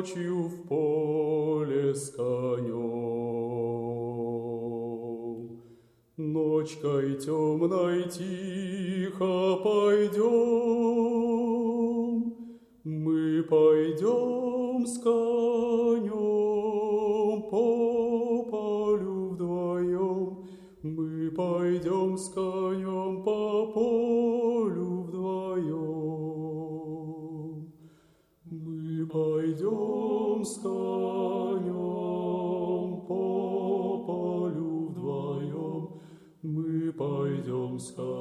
ночью в поле с конем. Ночкой темной тихо пойдем, мы пойдем с конем по полю вдвоем, мы пойдем с конем по полю вдвоем. Мы пойдем с конем по полю вдвоем, мы пойдем с конем.